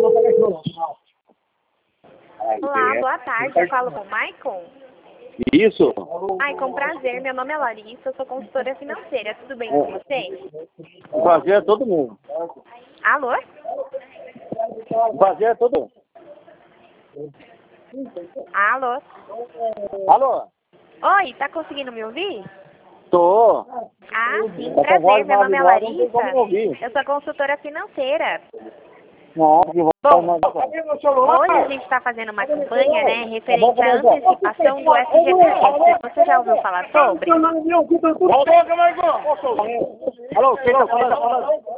Olá, boa tarde. Eu falo com o Maicon. Isso. Maicon, prazer. Meu nome é Larissa, eu sou consultora financeira. Tudo bem com você? O prazer é todo mundo. Alô? O prazer é todo mundo. Alô? Alô? Oi, tá conseguindo me ouvir? Tô. Ah, sim, Tá com a prazer. voz Meu nome é maravilhosa, não tem como Larissa. ouvir. Eu sou consultora financeira. Nossa, que voz Bom, maravilhosa. hoje a gente está fazendo uma campanha, né, referente à antecipação do FGTS. Você já ouviu falar sobre? Alô, quem tá falando?